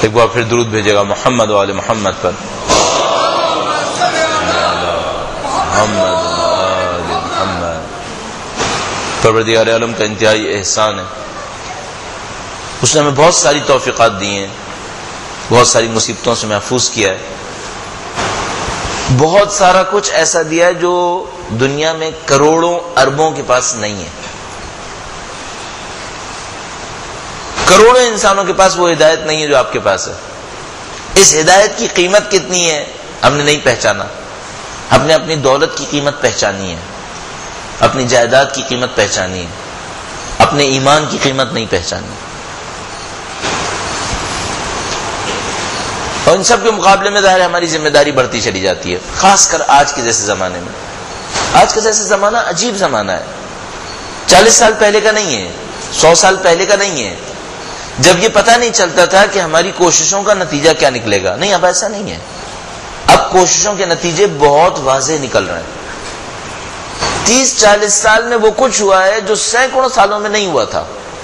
ایک بار پھر درود بھیجے گا محمد و آل محمد پر. محمد و آل محمد. پروردگار عالم کا انتہائی احسان ہے، اس نے ہمیں بہت ساری توفیقات دی ہیں، بہت ساری مصیبتوں سے محفوظ کیا ہے، بہت سارا کچھ ایسا دیا ہے جو دنیا میں کروڑوں اربوں کے پاس نہیں ہے. کروڑوں انسانوں کے پاس وہ ہدایت نہیں ہے جو آپ کے پاس ہے. اس ہدایت کی قیمت کتنی ہے ہم نے نہیں پہچانا. ہم نے اپنی دولت کی قیمت پہچانی ہے، اپنی جائیداد کی قیمت پہچانی ہے، اپنے ایمان کی قیمت نہیں پہچانی. اور ان سب کے مقابلے میں ظاہر ہماری ذمہ داری بڑھتی چلی جاتی ہے، خاص کر آج کے جیسے زمانے میں. آج کا جیسے زمانہ عجیب زمانہ ہے، 40 سال پہلے کا نہیں ہے، 100 سال پہلے کا نہیں ہے، جب یہ پتہ نہیں چلتا تھا کہ ہماری کوششوں کا نتیجہ کیا نکلے گا. نہیں، اب ایسا نہیں ہے. اب کوششوں کے نتیجے بہت واضح نکل رہے ہیں. 30-40 سال میں وہ کچھ ہوا ہے جو سینکڑوں سالوں میں نہیں ہوا تھا،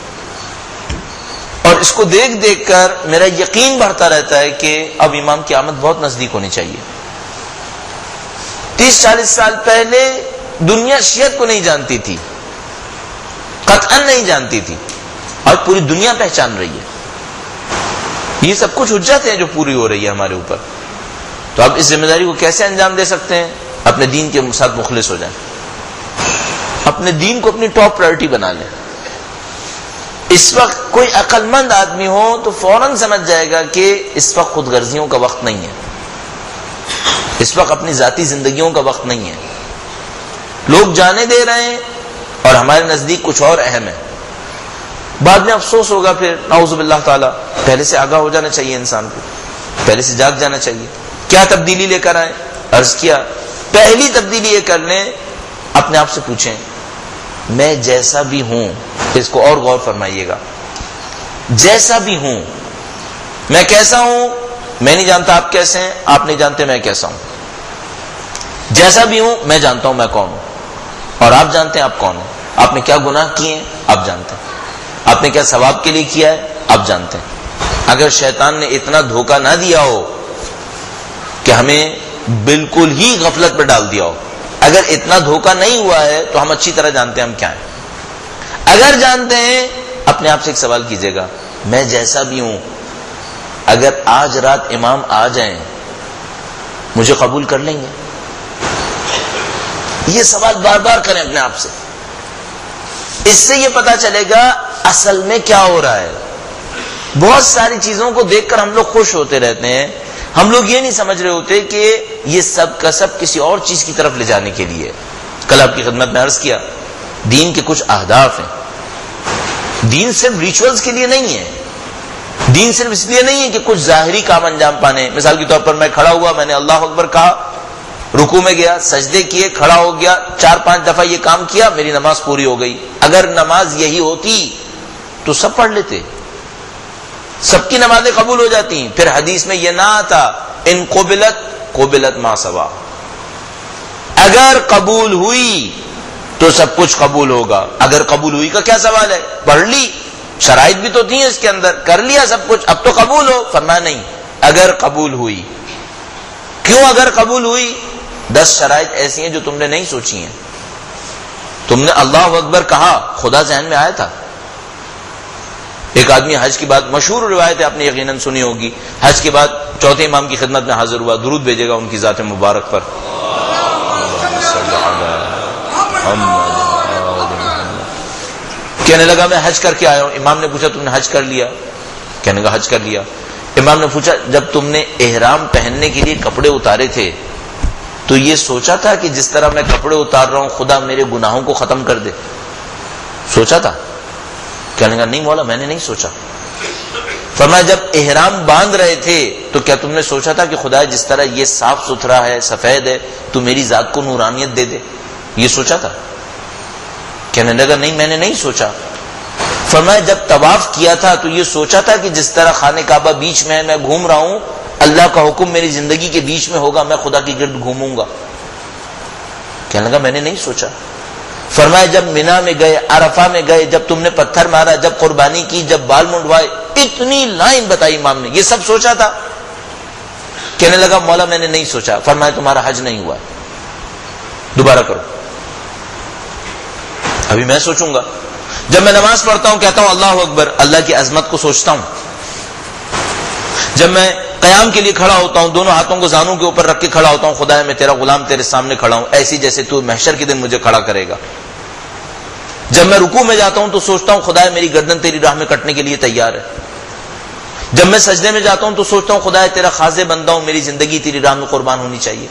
اور اس کو دیکھ دیکھ کر میرا یقین بڑھتا رہتا ہے کہ اب امام کی آمد بہت نزدیک ہونی چاہیے. 30-40 سال پہلے دنیا شیعت کو نہیں جانتی تھی، قطعاً نہیں جانتی تھی، اور پوری دنیا پہچان رہی ہے. یہ سب کچھ حجت ہیں جو پوری ہو رہی ہے ہمارے اوپر. تو اب اس ذمہ داری کو کیسے انجام دے سکتے ہیں؟ اپنے دین کے ساتھ مخلص ہو جائیں، اپنے دین کو اپنی ٹاپ پرائرٹی بنا لیں. اس وقت کوئی عقل مند آدمی ہو تو فوراً سمجھ جائے گا کہ اس وقت خود غرضیوں کا وقت نہیں ہے، اس وقت اپنی ذاتی زندگیوں کا وقت نہیں ہے. لوگ جانے دے رہے ہیں اور ہمارے نزدیک کچھ اور اہم ہے. بعد میں افسوس ہوگا پھر، نعوذ باللہ تعالی. پہلے سے آگاہ ہو جانا چاہیے انسان کو، پہلے سے جاگ جانا چاہیے. کیا تبدیلی لے کر آئے؟ عرض کیا پہلی تبدیلی یہ کر لیں، اپنے آپ سے پوچھیں میں جیسا بھی ہوں، اس کو اور غور فرمائیے گا، جیسا بھی ہوں میں کیسا ہوں؟ میں نہیں جانتا آپ کیسے ہیں، آپ نہیں جانتے میں کیسا ہوں. جیسا بھی ہوں میں جانتا ہوں میں کون ہوں، اور آپ جانتے ہیں آپ کون ہیں. آپ نے کیا گناہ کیے ہیں آپ جانتے ہیں، آپ نے کیا ثواب کے لیے کیا ہے آپ جانتے ہیں. اگر شیطان نے اتنا دھوکہ نہ دیا ہو کہ ہمیں بالکل ہی غفلت پہ ڈال دیا ہو، اگر اتنا دھوکہ نہیں ہوا ہے تو ہم اچھی طرح جانتے ہیں ہم کیا ہیں. اگر جانتے ہیں، اپنے آپ سے ایک سوال کیجئے گا، میں جیسا بھی ہوں اگر آج رات امام آ جائیں مجھے قبول کر لیں گے؟ یہ سوال بار بار کریں اپنے آپ سے. اس سے یہ پتا چلے گا اصل میں کیا ہو رہا ہے. بہت ساری چیزوں کو دیکھ کر ہم لوگ خوش ہوتے رہتے ہیں، ہم لوگ یہ نہیں سمجھ رہے ہوتے کہ یہ سب کا سب کسی اور چیز کی طرف لے جانے کے لیے. کل آپ کی خدمت میں عرض کیا دین کے کچھ اہداف ہیں. دین صرف ریچولز کے لیے نہیں ہے، دین صرف اس لیے نہیں ہے کہ کچھ ظاہری کام انجام پانے. مثال کے طور پر میں کھڑا ہوا، میں نے اللہ اکبر کہا، رکوع میں گیا، سجدے کیے، کھڑا ہو گیا، 4-5 دفعہ یہ کام کیا، میری نماز پوری ہو گئی. اگر نماز یہی ہوتی تو سب پڑھ لیتے، سب کی نمازیں قبول ہو جاتی. پھر حدیث میں یہ نہ آتا ان قبلت ما سوا، اگر قبول ہوئی تو سب کچھ قبول ہوگا. اگر قبول ہوئی کا کیا سوال ہے؟ پڑھ لی، شرائط بھی تو تھی اس کے اندر، کر لیا سب کچھ، اب تو قبول ہو. فرمایا نہیں، اگر قبول ہوئی. کیوں اگر قبول ہوئی؟ 10 شرائط ایسی ہیں جو تم نے نہیں سوچی ہیں. تم نے اللہ اکبر کہا، خدا ذہن میں آیا تھا. ایک آدمی حج کی بات، مشہور روایت ہے آپ نے یقیناً سنی ہوگی، حج کے بعد چوتھے امام کی خدمت میں حاضر ہوا، درود بھیجے گا ان کی ذات مبارک پر. کہنے لگا میں حج کر کے آیا ہوں. امام نے پوچھا تم نے حج کر لیا؟ کہنے لگا حج کر لیا. امام نے پوچھا جب تم نے احرام پہننے کے لیے کپڑے اتارے تھے تو یہ سوچا تھا کہ جس طرح میں کپڑے اتار رہا ہوں خدا میرے گناہوں کو ختم کر دے؟ سوچا تھا؟ کہنے لگا نہیں مولا میں نے نہیں سوچا. فرمایا جب احرام باندھ رہے تھے تو کیا تم نے سوچا تھا کہ خدا جس طرح یہ صاف ستھرا ہے، سفید ہے، تو میری ذات کو نورانیت دے دے؟ یہ سوچا تھا؟ کہنے لگا نہیں میں نے نہیں سوچا. فرمایا جب طواف کیا تھا تو یہ سوچا تھا کہ جس طرح خانہ کعبہ بیچ میں ہے، میں گھوم رہا ہوں، اللہ کا حکم میری زندگی کے بیچ میں ہوگا، میں خدا کی گرد گھوموں گا؟ کہنے لگا میں نے نہیں سوچا. فرمایا جب مینا میں گئے، عرفہ میں گئے، جب تم نے پتھر مارا، جب قربانی کی، جب بال منڈوائے، اتنی لائن بتائی امام نے، یہ سب سوچا تھا؟ کہنے لگا مولا میں نے نہیں سوچا۔ فرمایا تمہارا حج نہیں ہوا، دوبارہ کرو۔ ابھی میں سوچوں گا۔ جب میں نماز پڑھتا ہوں کہتا ہوں اللہ اکبر، اللہ کی عظمت کو سوچتا ہوں۔ جب میں قیام کے لیے کھڑا ہوتا ہوں، دونوں ہاتھوں کو زانوں کے اوپر رکھ کے کھڑا ہوتا ہوں، خدایا میں تیرا غلام تیرے سامنے کھڑا ہوں، ایسی جیسے تو محشر کے دن مجھے کھڑا کرے گا۔ جب میں رکوع میں جاتا ہوں تو سوچتا ہوں خدایا میری گردن تیری راہ میں کٹنے کے لیے تیار ہے۔ جب میں سجدے میں جاتا ہوں تو سوچتا ہوں خدایا تیرا خاضع بندہ ہوں، میری زندگی تیری راہ میں قربان ہونی چاہیے۔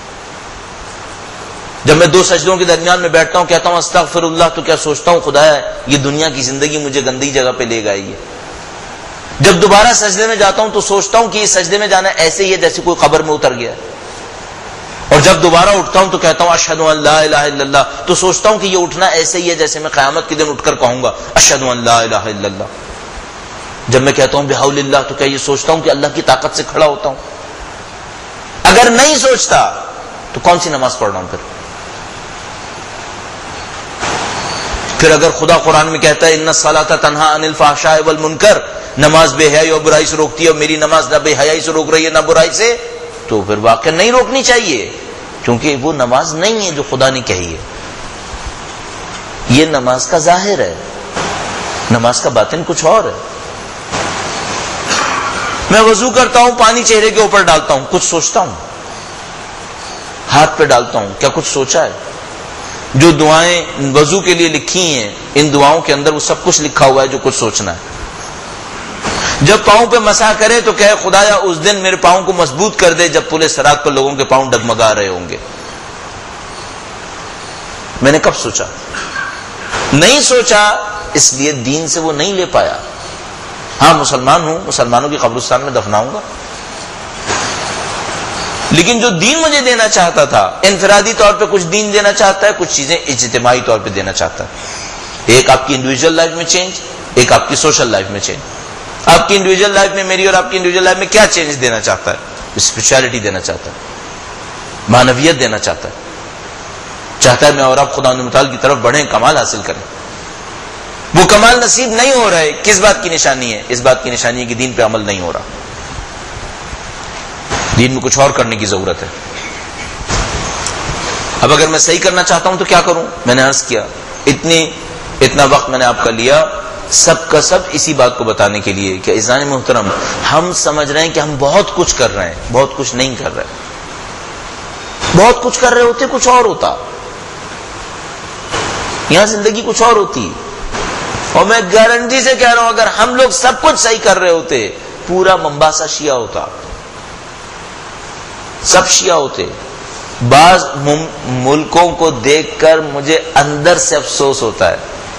جب میں دو سجدوں کے درمیان میں بیٹھتا ہوں کہتا ہوں استغفر اللہ، تو کیا سوچتا ہوں خدایا یہ دنیا کی زندگی مجھے گندی جگہ پہ لے گئی ہے۔ جب دوبارہ سجدے میں جاتا ہوں تو سوچتا ہوں کہ یہ سجدے میں جانا ایسے ہی ہے جیسے کوئی قبر میں اتر گیا ہے۔ اور جب دوبارہ اٹھتا ہوں تو کہتا ہوں اشہد ان لا الہ الا اللہ، تو سوچتا ہوں کہ یہ اٹھنا ایسے ہی ہے جیسے میں قیامت کے دن اٹھ کر کہوں گا اشہد ان لا الہ الا اللہ۔ جب میں کہتا ہوں بحول اللہ، تو کیا یہ سوچتا ہوں کہ اللہ کی طاقت سے کھڑا ہوتا ہوں؟ اگر نہیں سوچتا تو کون سی نماز پڑھ رہا ہوں پھر اگر خدا قرآن میں کہتا ہے ان الصلاۃ تنہی عن الفحشاء والمنکر، نماز بے حیائی اور برائی سے روکتی ہے، اور میری نماز نہ بے حیائی سے روک رہی ہے نہ برائی سے، تو پھر واقعہ نہیں روکنی چاہیے، کیونکہ وہ نماز نہیں ہے جو خدا نے کہی ہے۔ یہ نماز کا ظاہر ہے، نماز کا باطن کچھ اور ہے۔ میں وضو کرتا ہوں، پانی چہرے کے اوپر ڈالتا ہوں، کچھ سوچتا ہوں، ہاتھ پہ ڈالتا ہوں، کیا کچھ سوچا ہے؟ جو دعائیں وضو کے لیے لکھی ہیں ان دعاؤں کے اندر وہ سب کچھ لکھا ہوا ہے جو کچھ سوچنا ہے۔ جب پاؤں پہ مسح کرے تو کہے خدایا اس دن میرے پاؤں کو مضبوط کر دے جب پورے صراط پر لوگوں کے پاؤں ڈگمگا رہے ہوں گے۔ میں نے کب سوچا؟ نہیں سوچا، اس لیے دین سے وہ نہیں لے پایا۔ ہاں مسلمان ہوں، مسلمانوں کی قبرستان میں دفناؤں گا، لیکن جو دین مجھے دینا چاہتا تھا، انفرادی طور پہ کچھ دین دینا چاہتا ہے، کچھ چیزیں اجتماعی طور پہ دینا چاہتا ہے۔ ایک آپ کی انڈیویجول لائف میں چینج، ایک آپ کی سوشل لائف میں چینج۔ آپ کی انڈیویجول لائف میں، میری اور آپ کی انڈیویجول لائف میں کیا چینج دینا چاہتا ہے؟ اسپرچولیٹی دینا چاہتا ہے، معنویت دینا چاہتا ہے، چاہتا ہے میں اور آپ خدا متعال کی طرف بڑھیں، کمال حاصل کریں۔ وہ کمال نصیب نہیں ہو رہا ہے، کس بات کی نشانی ہے؟ اس بات کی نشانی ہے کہ دین پہ عمل نہیں ہو رہا، دین میں کچھ اور کرنے کی ضرورت ہے۔ اب اگر میں صحیح کرنا چاہتا ہوں تو کیا کروں؟ میں نے عرض کیا اتنا وقت میں نے آپ کا لیا سب کا سب اسی بات کو بتانے کے لیے کہ عزیزان محترم، ہم سمجھ رہے ہیں کہ ہم بہت کچھ کر رہے ہیں، بہت کچھ نہیں کر رہے۔ بہت کچھ کر رہے ہوتے کچھ اور ہوتا، یہاں زندگی کچھ اور ہوتی۔ اور میں گارنٹی سے کہہ رہا ہوں اگر ہم لوگ سب کچھ صحیح کر رہے ہوتے پورا ممباسا شیعہ ہوتا، سب شیعہ ہوتے۔ بعض ملکوں کو دیکھ کر مجھے اندر سے افسوس ہوتا ہے،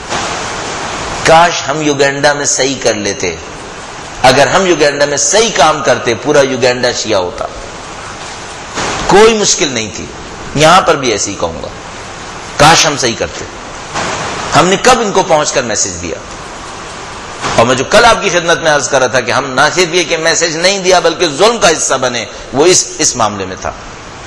کاش ہم یوگینڈا میں صحیح کر لیتے۔ اگر ہم یوگینڈا میں صحیح کام کرتے پورا یوگینڈا شیعہ ہوتا، کوئی مشکل نہیں تھی۔ یہاں پر بھی ایسے ہی کہوں گا، کاش ہم صحیح کرتے۔ ہم نے کب ان کو پہنچ کر میسج دیا؟ اور میں جو کل آپ کی خدمت میں عرض کر رہا تھا کہ ہم نہ صرف یہ کہ میسج نہیں دیا بلکہ ظلم کا حصہ بنے، وہ اس معاملے میں تھا۔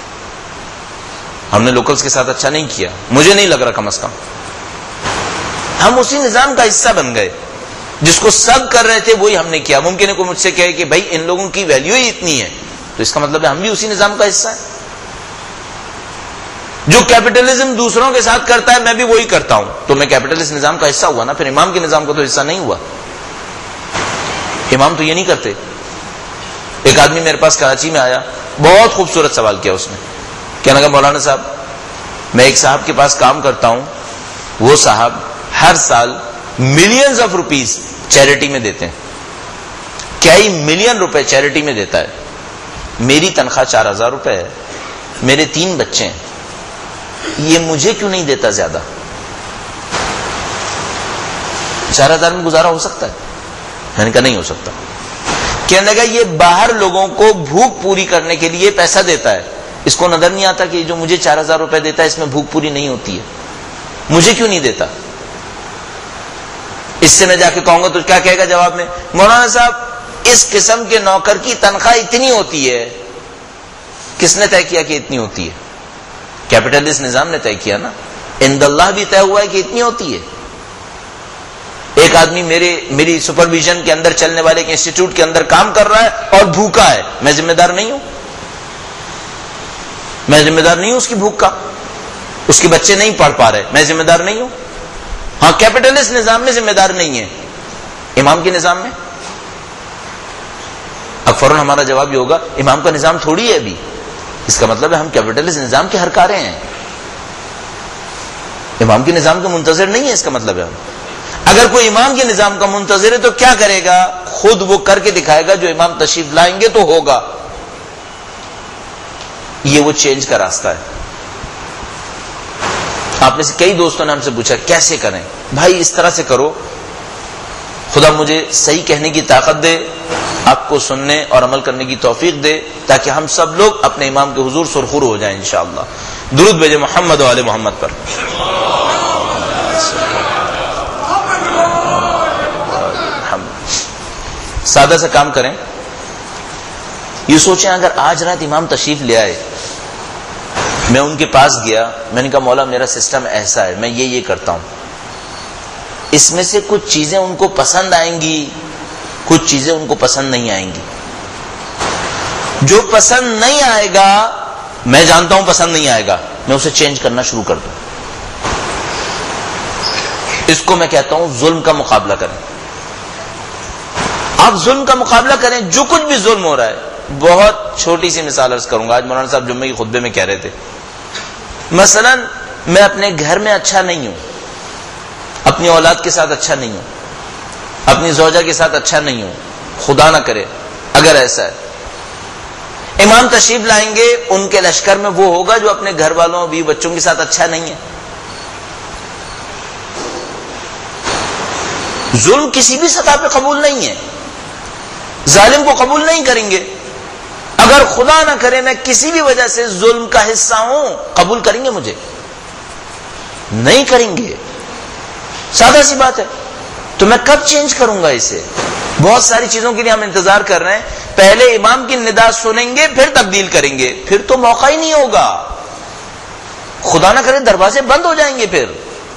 ہم نے لوکلز کے ساتھ اچھا نہیں کیا، مجھے نہیں لگ رہا، کم از کم ہم اسی نظام کا حصہ بن گئے جس کو سب کر رہے تھے وہی ہم نے کیا۔ ممکن ہے کوئی مجھ سے کہے کہ بھائی ان لوگوں کی ویلیو ہی اتنی ہے، تو اس کا مطلب ہے ہم بھی اسی نظام کا حصہ ہیں۔ جو کیپٹلزم دوسروں کے ساتھ کرتا ہے میں بھی وہی کرتا ہوں، تو میں کیپٹلسٹ نظام کا حصہ ہوا نا، پھر امام کے نظام کا تو حصہ نہیں ہوا۔ امام تو یہ نہیں کرتے۔ ایک آدمی میرے پاس کراچی میں آیا، بہت خوبصورت سوال کیا اس نے، کہنے لگا مولانا صاحب میں ایک صاحب کے پاس کام کرتا ہوں، وہ صاحب ہر سال ملینز آف روپیز چیریٹی میں دیتے ہیں، کئی ملین روپے چیریٹی میں دیتا ہے، میری تنخواہ 4000 روپے ہے، میرے 3 بچے ہیں، یہ مجھے کیوں نہیں دیتا زیادہ؟ 4000 میں گزارا ہو سکتا ہے؟ میں نے کہا نہیں ہو سکتا۔ کہنے لگا یہ باہر لوگوں کو بھوک پوری کرنے کے لیے پیسہ دیتا ہے، اس کو نظر نہیں آتا کہ جو مجھے 4000 روپے دیتا ہے اس میں بھوک پوری نہیں ہوتی ہے، مجھے کیوں نہیں دیتا؟ اس سے میں جا کے کہوں گا تو کیا کہے گا جواب میں؟ مولانا صاحب اس قسم کے نوکر کی تنخواہ اتنی ہوتی ہے۔ کس نے طے کیا کہ اتنی ہوتی ہے؟ کیپٹلسٹ نظام نے طے کیا نا، عند اللہ بھی طے ہوا ہے کہ اتنی ہوتی ہے. ایک آدمی میری سپرویژن کے اندر چلنے والے ایک انسٹیٹیوٹ کے اندر کام کر رہا ہے اور بھوکا ہے، میں ذمہ دار نہیں ہوں؟ میں ذمہ دار نہیں ہوں اس کی بھوک کا. اس کے بچے نہیں پڑھ پا رہے، میں ذمہ دار نہیں ہوں؟ ہاں، کیپٹلسٹ نظام میں ذمہ دار نہیں ہے، امام کے نظام میں. اب فوراً ہمارا جواب یہ ہوگا امام کا نظام تھوڑی ہے ابھی، اس کا مطلب ہے ہم کیپٹلسٹ نظام کے ہرکارے ہیں، امام کے نظام کے منتظر نہیں ہے. اس کا مطلب ہے اگر کوئی امام کے نظام کا منتظر ہے تو کیا کرے گا؟ خود وہ کر کے دکھائے گا جو امام تشریف لائیں گے تو ہوگا. یہ وہ چینج کا راستہ ہے. آپ میں سے کئی دوستوں نے ہم سے پوچھا کیسے کریں؟ بھائی اس طرح سے کرو، خدا مجھے صحیح کہنے کی طاقت دے، آپ کو سننے اور عمل کرنے کی توفیق دے، تاکہ ہم سب لوگ اپنے امام کے حضور سرخور ہو جائیں انشاءاللہ. درود بھیجے محمد و آل محمد پر. سادہ سا کام کریں. یہ سوچیں اگر آج رات امام تشریف لے آئے، میں ان کے پاس گیا، میں نے کہا مولا میرا سسٹم ایسا ہے، میں یہ کرتا ہوں، اس میں سے کچھ چیزیں ان کو پسند آئیں گی، کچھ چیزیں ان کو پسند نہیں آئیں گی. جو پسند نہیں آئے گا میں جانتا ہوں پسند نہیں آئے گا، میں اسے چینج کرنا شروع کر دوں. اس کو میں کہتا ہوں ظلم کا مقابلہ کریں. آپ ظلم کا مقابلہ کریں، جو کچھ بھی ظلم ہو رہا ہے. بہت چھوٹی سی مثال عرض کروں گا. آج مولانا صاحب جمعے کے خطبے میں کہہ رہے تھے، مثلا میں اپنے گھر میں اچھا نہیں ہوں، اپنی اولاد کے ساتھ اچھا نہیں ہوں، اپنی زوجہ کے ساتھ اچھا نہیں ہوں، خدا نہ کرے اگر ایسا ہے، امام تشریف لائیں گے، ان کے لشکر میں وہ ہوگا جو اپنے گھر والوں بیوی بچوں کے ساتھ اچھا نہیں ہے. ظلم کسی بھی سطح پہ قبول نہیں ہے، ظالم کو قبول نہیں کریں گے. اگر خدا نہ کرے میں کسی بھی وجہ سے ظلم کا حصہ ہوں، قبول کریں گے مجھے؟ نہیں کریں گے. سادہ سی بات ہے. تو میں کب چینج کروں گا اسے؟ بہت ساری چیزوں کے لیے ہم انتظار کر رہے ہیں، پہلے امام کی ندا سنیں گے پھر تبدیل کریں گے، پھر تو موقع ہی نہیں ہوگا. خدا نہ کرے دروازے بند ہو جائیں گے. پھر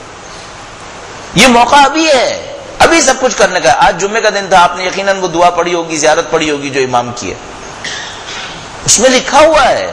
یہ موقع ابھی ہے، ابھی سب کچھ کرنے کا. آج جمعے کا دن تھا، آپ نے یقیناً وہ دعا پڑھی ہوگی، زیارت پڑھی ہوگی جو امام کی ہے، اس میں لکھا ہوا ہے.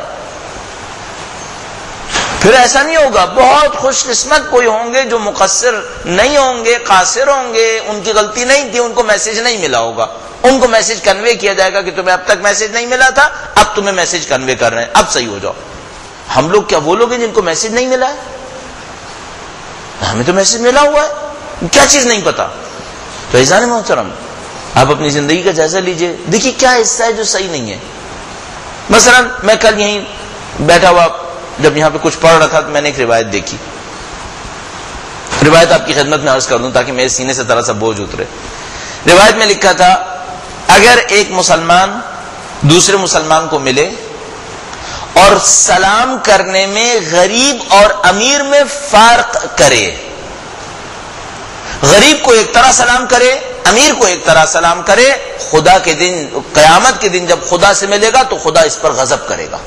پھر ایسا نہیں ہوگا. بہت خوش قسمت کوئی ہوں گے جو مقصر نہیں ہوں گے، قاصر ہوں گے، ان کی غلطی نہیں تھی، ان کو میسج نہیں ملا ہوگا، ان کو میسج کنوے کیا جائے گا کہ تمہیں اب تک میسج نہیں ملا تھا، اب تمہیں میسج کنوے کر رہے ہیں، اب صحیح ہو جاؤ. ہم لوگ کیا وہ لوگ ہیں جن کو میسج نہیں ملا ہے؟ ہمیں تو میسج ملا ہوا ہے، کیا چیز نہیں پتا. تو عزیزان محترم، آپ اپنی زندگی کا جائزہ لیجئے، دیکھیے کیا حصہ ہے جو صحیح نہیں ہے. مثلا میں کل یہیں بیٹھا ہوا جب یہاں پہ کچھ پڑھ رہا تھا تو میں نے ایک روایت دیکھی. روایت آپ کی خدمت میں عرض کر دوں تاکہ میرے سینے سے ذرا سا بوجھ اترے. روایت میں لکھا تھا اگر ایک مسلمان دوسرے مسلمان کو ملے اور سلام کرنے میں غریب اور امیر میں فرق کرے، غریب کو ایک طرح سلام کرے، امیر کو ایک طرح سلام کرے، خدا کے دن، قیامت کے دن جب خدا سے ملے گا تو خدا اس پر غضب کرے گا.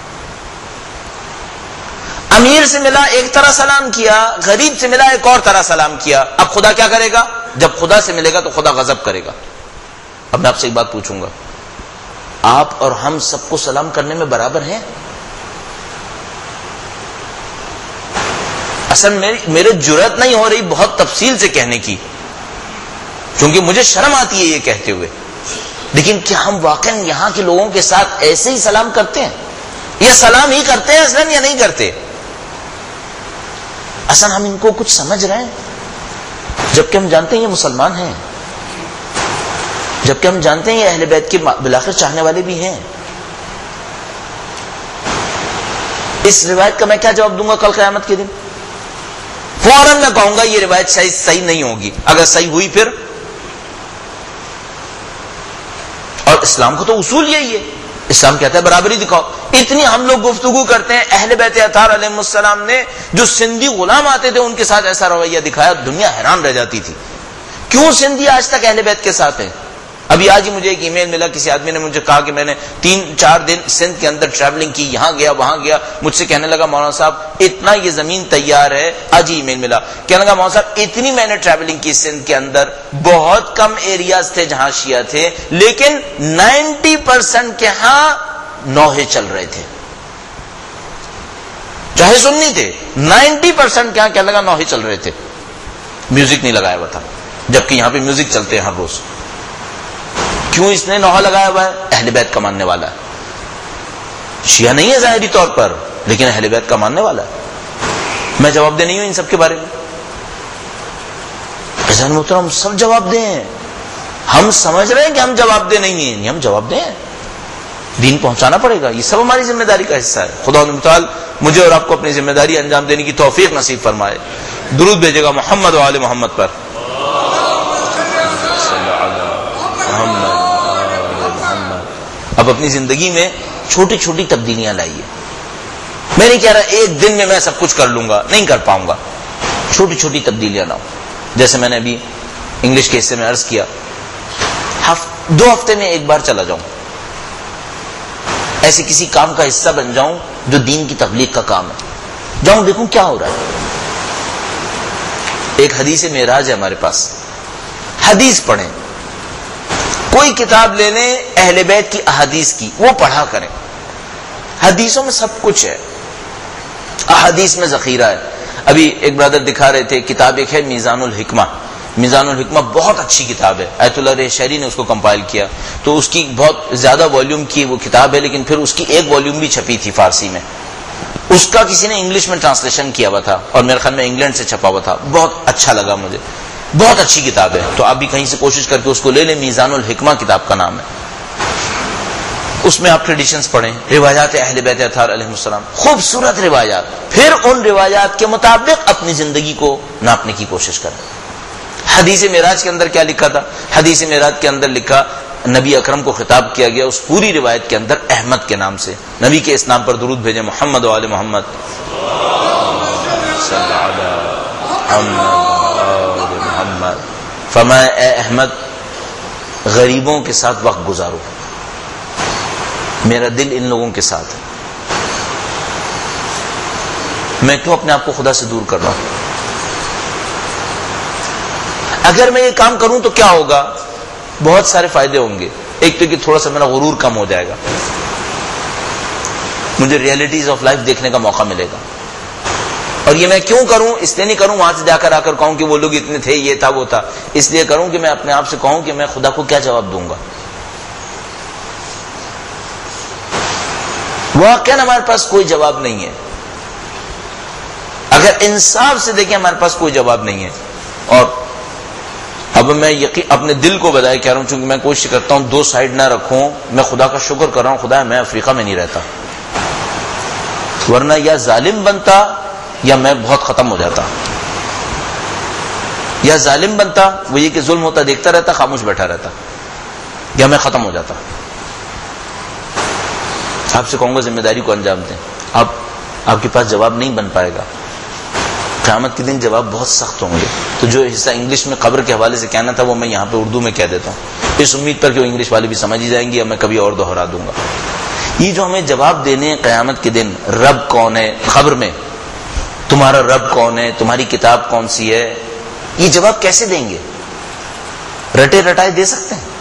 امیر سے ملا ایک طرح سلام کیا، غریب سے ملا ایک اور طرح سلام کیا، اب خدا کیا کرے گا؟ جب خدا سے ملے گا تو خدا غضب کرے گا. اب میں آپ سے ایک بات پوچھوں گا، آپ اور ہم سب کو سلام کرنے میں برابر ہیں؟ اصل میرے جرأت نہیں ہو رہی بہت تفصیل سے کہنے کی، کیونکہ مجھے شرم آتی ہے یہ کہتے ہوئے، لیکن کیا ہم واقعا یہاں کے لوگوں کے ساتھ ایسے ہی سلام کرتے ہیں؟ یا سلام ہی کرتے ہیں اصلا یا نہیں کرتے؟ اصلا ہم ان کو کچھ سمجھ رہے ہیں؟ جبکہ ہم جانتے ہیں یہ مسلمان ہیں، جبکہ ہم جانتے ہیں یہ اہل بیت کے بالآخر چاہنے والے بھی ہیں. اس روایت کا میں کیا جواب دوں گا کل قیامت کے دن؟ فوراً میں کہوں گا یہ روایت صحیح نہیں ہوگی. اگر صحیح ہوئی پھر؟ اور اسلام کا تو اصول یہی ہے، اسلام کہتا ہے برابری دکھاؤ. اتنی ہم لوگ گفتگو کرتے ہیں، اہل بیت اطہار علیہ السلام نے جو سندھی غلام آتے تھے ان کے ساتھ ایسا رویہ دکھایا، دنیا حیران رہ جاتی تھی. کیوں سندھی آج تک اہل بیت کے ساتھ ہے؟ ابھی آج ہی مجھے ایک ای میل ملا، کسی آدمی نے مجھے کہا کہ میں نے 3-4 دن سندھ کے اندر ٹریولنگ کی، یہاں گیا وہاں گیا، مجھ سے کہنے لگا مولانا صاحب اتنا یہ زمین تیار ہے، آج ہی ای میل ملا، کہنے لگا مولانا صاحب اتنی میں نے ٹریولنگ کی سندھ کے اندر، بہت کم ایریاز تھے جہاں شیعہ تھے، لیکن 90% کے ہاں نوحے چل رہے تھے، چاہے سنی تھے، 90% کے ہاں کہنے لگا نوحے چل رہے تھے، میوزک نہیں لگایا ہوا تھا، جبکہ یہاں پہ میوزک چلتے ہیں ہر روز۔ کیوں اس نے نوحہ لگایا ہوا ہے؟ اہل بیت کا ماننے والا ہے، شیعہ نہیں ہے ظاہری طور پر، لیکن اہل بیت کا ماننے والا ہے۔ میں جواب دے نہیں ہوں ان سب کے بارے میں، عزیزان محترم سب جواب دیں، ہم سمجھ رہے ہیں کہ ہم جواب دے نہیں ہیں، ہم جواب دیں، دین پہنچانا پڑے گا، یہ سب ہماری ذمہ داری کا حصہ ہے۔ خدا متعال مجھے اور آپ کو اپنی ذمہ داری انجام دینے کی توفیق نصیب فرمائے۔ درود بھیجے گا محمد و آل محمد پر۔ اب اپنی زندگی میں چھوٹی چھوٹی تبدیلیاں لائیے۔ میں نہیں کہہ رہا ایک دن میں سب کچھ کر لوں گا، نہیں کر پاؤں گا، چھوٹی چھوٹی تبدیلیاں لاؤ۔ جیسے میں نے ابھی انگلش کے حصے میں عرض کیا، 2 ہفتے میں ایک بار چلا جاؤں، ایسے کسی کام کا حصہ بن جاؤں جو دین کی تبلیغ کا کام ہے، جاؤں دیکھوں کیا ہو رہا ہے۔ ایک حدیث معراج ہے ہمارے پاس، حدیث پڑھیں، کوئی کتاب لے لیں اہل بیت کی احادیث کی، وہ پڑھا کریں۔ حدیثوں میں سب کچھ ہے، احادیث میں ذخیرہ ہے۔ ابھی ایک برادر دکھا رہے تھے کتاب، ایک ہے میزان الحکمہ، میزان الحکمہ بہت اچھی کتاب ہے، آیت اللہ ریح شہری نے اس کو کمپائل کیا، تو اس کی بہت زیادہ والیوم کی وہ کتاب ہے، لیکن پھر اس کی ایک والیوم بھی چھپی تھی فارسی میں، اس کا کسی نے انگلش میں ٹرانسلیشن کیا ہوا تھا، اور میرے خیال میں انگلینڈ سے چھپا ہوا تھا، بہت اچھا لگا مجھے، بہت اچھی کتاب ہے، تو آپ بھی کہیں سے کوشش کر کے اس کو لے لیں، میزان الحکمہ کتاب کا نام ہے۔ اس میں آپ ٹریڈیشنز پڑھیں، روایات اہل بیت اطہار علیہ السلام، خوبصورت روایات، پھر ان روایات کے مطابق اپنی زندگی کو ناپنے کی کوشش کریں۔ حدیث معراج کے اندر کیا لکھا تھا؟ حدیث معراج کے اندر لکھا، نبی اکرم کو خطاب کیا گیا اس پوری روایت کے اندر احمد کے نام سے، نبی کے اس نام پر درود بھیجیں، محمد و آل محمد صلی اللہ علیہ محمد۔ فرمایا اے احمد غریبوں کے ساتھ وقت گزارو، میرا دل ان لوگوں کے ساتھ ہے، میں کیوں اپنے آپ کو خدا سے دور کر رہا ہوں؟ اگر میں یہ کام کروں تو کیا ہوگا؟ بہت سارے فائدے ہوں گے۔ ایک تو کہ تھوڑا سا میرا غرور کم ہو جائے گا، مجھے ریئلٹیز آف لائف دیکھنے کا موقع ملے گا۔ اور یہ میں کیوں کروں؟ اس لیے نہیں کروں وہاں سے جا کر آ کر کہوں کہ وہ لوگ اتنے تھے، یہ تھا وہ تھا، اس لیے کروں کہ میں اپنے آپ سے کہوں کہ میں خدا کو کیا جواب دوں گا۔ واقعاً ہمارے پاس کوئی جواب نہیں ہے، اگر انصاف سے دیکھیں ہمارے پاس کوئی جواب نہیں ہے۔ اور اب میں اپنے دل کو بدائے کہہ رہا ہوں، چونکہ میں کوشش کرتا ہوں 2 سائڈ نہ رکھوں، میں خدا کا شکر کر رہا ہوں، خدا میں افریقہ میں نہیں رہتا، ورنہ یا ظالم بنتا یا میں بہت ختم ہو جاتا۔ یا ظالم بنتا، وہ یہ کہ ظلم ہوتا دیکھتا رہتا، خاموش بیٹھا رہتا، یا میں ختم ہو جاتا۔ آپ سے کہوں گا ذمہ داری کو انجام دیں، آپ کے پاس جواب نہیں بن پائے گا، قیامت کے دن جواب بہت سخت ہوں گے۔ تو جو حصہ انگلش میں قبر کے حوالے سے کہنا تھا وہ میں یہاں پہ اردو میں کہہ دیتا ہوں، اس امید پر کہ وہ انگلش والے بھی سمجھ ہی جائیں گے، یا میں کبھی اور دوہرا دوں گا۔ یہ جو ہمیں جواب دینے ہیں قیامت کے دن، رب کون ہے، خبر میں تمہارا رب کون ہے، تمہاری کتاب کون سی ہے، یہ جواب کیسے دیں گے؟ رٹے رٹائے دے سکتے ہیں؟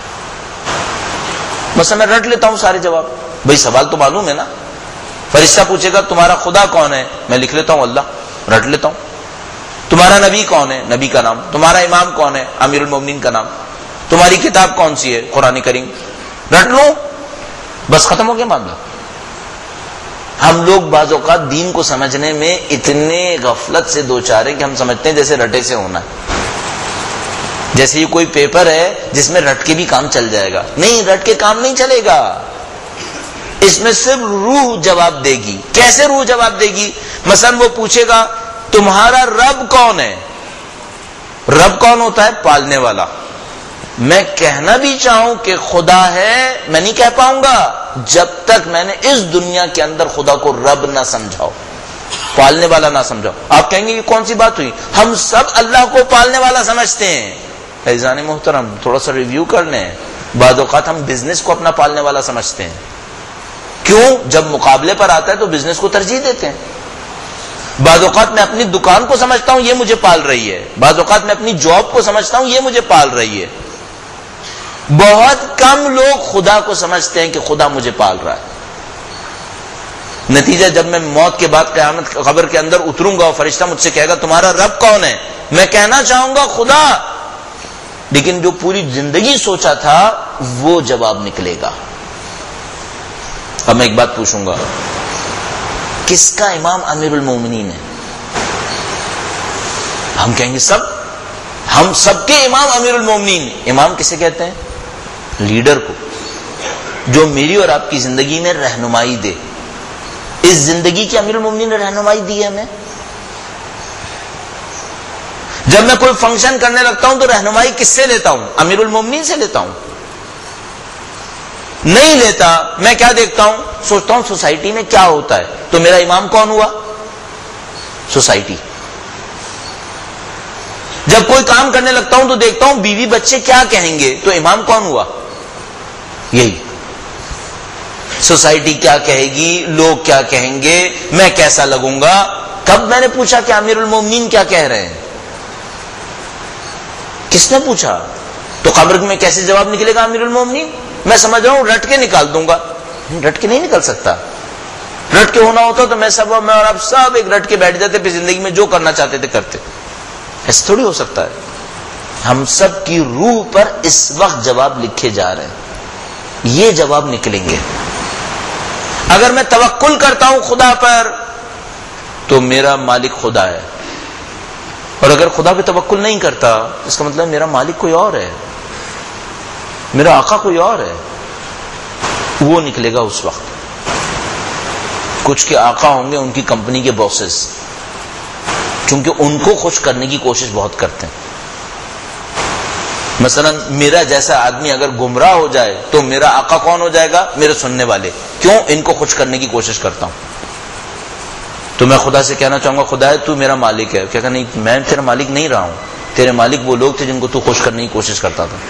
بس میں رٹ لیتا ہوں سارے جواب، بھائی سوال تو معلوم ہے نا، فرشتہ پوچھے گا تمہارا خدا کون ہے، میں لکھ لیتا ہوں اللہ، رٹ لیتا ہوں۔ تمہارا نبی کون ہے، نبی کا نام۔ تمہارا امام کون ہے، امیر المومنین کا نام۔ تمہاری کتاب کون سی ہے، قرآن کریم، رٹ لوں، بس ختم ہو گیا معاملہ۔ ہم لوگ بعض اوقات دین کو سمجھنے میں اتنے غفلت سے دوچار ہیں کہ ہم سمجھتے ہیں جیسے رٹے سے ہونا ہے، جیسے یہ کوئی پیپر ہے جس میں رٹ کے بھی کام چل جائے گا۔ نہیں، رٹ کے کام نہیں چلے گا، اس میں صرف روح جواب دے گی۔ کیسے روح جواب دے گی؟ مثلا وہ پوچھے گا تمہارا رب کون ہے۔ رب کون ہوتا ہے؟ پالنے والا۔ میں کہنا بھی چاہوں کہ خدا ہے، میں نہیں کہہ پاؤں گا جب تک میں نے اس دنیا کے اندر خدا کو رب نہ سمجھاؤ، پالنے والا نہ سمجھاؤ۔ آپ کہیں گے یہ کون سی بات ہوئی؟ ہم سب اللہ کو پالنے والا سمجھتے ہیں، عزیزان محترم تھوڑا سا ریویو کر لیں. بعض اوقات ہم بزنس کو اپنا پالنے والا سمجھتے ہیں. کیوں؟ جب مقابلے پر آتا ہے تو بزنس کو ترجیح دیتے ہیں. بعض اوقات میں اپنی دکان کو سمجھتا ہوں یہ مجھے پال رہی ہے, بعض اوقات میں اپنی جاب کو سمجھتا ہوں یہ مجھے پال رہی ہے. بہت کم لوگ خدا کو سمجھتے ہیں کہ خدا مجھے پال رہا ہے. نتیجہ جب میں موت کے بعد قیامت قبر کے اندر اتروں گا اور فرشتہ مجھ سے کہے گا تمہارا رب کون ہے, میں کہنا چاہوں گا خدا, لیکن جو پوری زندگی سوچا تھا وہ جواب نکلے گا. اب میں ایک بات پوچھوں گا, کس کا امام امیر المومنین ہے؟ ہم کہیں گے سب, ہم سب کے امام امیر المومنین. امام کسے کہتے ہیں؟ لیڈر کو, جو میری اور آپ کی زندگی میں رہنمائی دے. اس زندگی کی امیر المومنین نے رہنمائی دی ہے ہمیں. جب میں کوئی فنکشن کرنے لگتا ہوں تو رہنمائی کس سے لیتا ہوں؟ امیر المومنین سے لیتا ہوں. نہیں لیتا, میں کیا دیکھتا ہوں؟ سوچتا ہوں سوسائٹی میں کیا ہوتا ہے, تو میرا امام کون ہوا؟ سوسائٹی. جب کوئی کام کرنے لگتا ہوں تو دیکھتا ہوں بیوی بچے کیا کہیں گے, تو امام کون ہوا؟ یہی سوسائٹی کیا کہے گی, لوگ کیا کہیں گے, میں کیسا لگوں گا. کب میں نے پوچھا کہ امیر المومنین کیا کہہ رہے ہیں؟ کس نے پوچھا؟ تو قبر میں کیسے جواب نکلے گا امیر المومنین؟ میں سمجھ رہا ہوں رٹ کے نکال دوں گا. رٹ کے نہیں نکل سکتا. رٹ کے ہونا ہوتا تو میں اور آپ سب ایک رٹ کے بیٹھ جاتے, پھر زندگی میں جو کرنا چاہتے تھے کرتے. ایسا تھوڑی ہو سکتا ہے. ہم سب کی روح پر اس وقت جواب لکھے جا رہے ہیں, یہ جواب نکلیں گے. اگر میں توکل کرتا ہوں خدا پر تو میرا مالک خدا ہے, اور اگر خدا پہ توکل نہیں کرتا اس کا مطلب میرا مالک کوئی اور ہے, میرا آقا کوئی اور ہے. وہ نکلے گا اس وقت. کچھ کے آقا ہوں گے ان کی کمپنی کے باسز, چونکہ ان کو خوش کرنے کی کوشش بہت کرتے ہیں. مثلا میرا جیسا آدمی اگر گمراہ ہو جائے تو میرا آقا کون ہو جائے گا؟ میرے سننے والے. کیوں؟ ان کو خوش کرنے کی کوشش کرتا ہوں. تو میں خدا سے کہنا چاہوں گا خدا ہے تو میرا مالک ہے. کیا کہ نہیں, میں تیرا مالک نہیں رہا ہوں. تیرے مالک وہ لوگ تھے جن کو تو خوش کرنے کی کوشش کرتا تھا.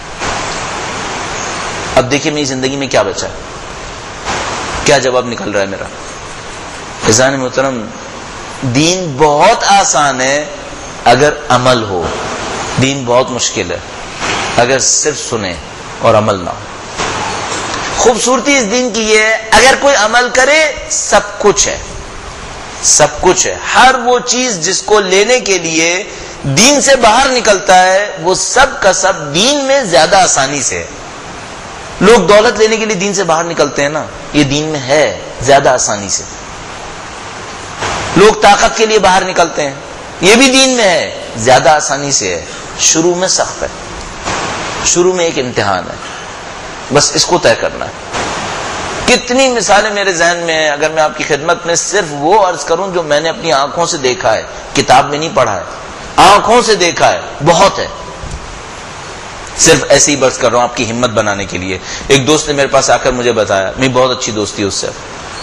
اب دیکھیے میری زندگی میں کیا بچا ہے, کیا جواب نکل رہا ہے میرا. عزیزان محترم, دین بہت آسان ہے اگر عمل ہو, دین بہت مشکل ہے اگر صرف سنیں اور عمل نہ ہو. خوبصورتی اس دین کی یہ ہے اگر کوئی عمل کرے سب کچھ ہے, سب کچھ ہے. ہر وہ چیز جس کو لینے کے لیے دین سے باہر نکلتا ہے وہ سب کا سب دین میں زیادہ آسانی سے ہے. لوگ دولت لینے کے لیے دین سے باہر نکلتے ہیں نا, یہ دین میں ہے زیادہ آسانی سے. لوگ طاقت کے لیے باہر نکلتے ہیں, یہ بھی دین میں ہے زیادہ آسانی سے ہے. شروع میں سخت ہے, شروع میں ایک امتحان ہے, بس اس کو طے کرنا ہے. کتنی مثالیں میرے ذہن میں ہیں, اگر میں آپ کی خدمت میں صرف وہ عرض کروں جو میں نے اپنی آنکھوں سے دیکھا ہے, کتاب میں نہیں پڑھا ہے, آنکھوں سے دیکھا ہے, بہت ہے. صرف ایسے ہی برس کر رہا ہوں آپ کی ہمت بنانے کے لیے. ایک دوست نے میرے پاس آ کر مجھے بتایا, میری بہت اچھی دوستی ہے اس سے,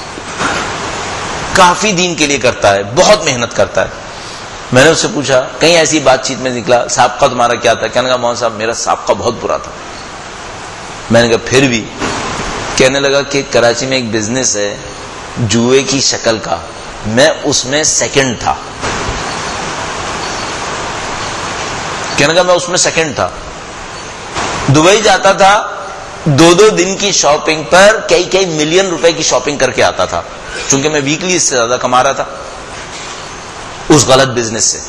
کافی دین کے لیے کرتا ہے, بہت محنت کرتا ہے. میں نے اس سے پوچھا, کہیں ایسی بات چیت میں نکلا, سابقہ تمہارا کیا تھا؟ کہنے لگا مولانا صاحب میرا سابقہ بہت برا تھا. میں نے کہا پھر بھی؟ کہنے لگا کہ کراچی میں ایک بزنس ہے جوئے کی شکل کا, میں اس میں سیکنڈ تھا. کہنے لگا میں اس میں سیکنڈ تھا. دبئی جاتا تھا, 2 دن کی شاپنگ پر کئی ملین روپے کی شاپنگ کر کے آتا تھا, چونکہ میں ویکلی اس سے زیادہ کما رہا تھا اس غلط بزنس سے.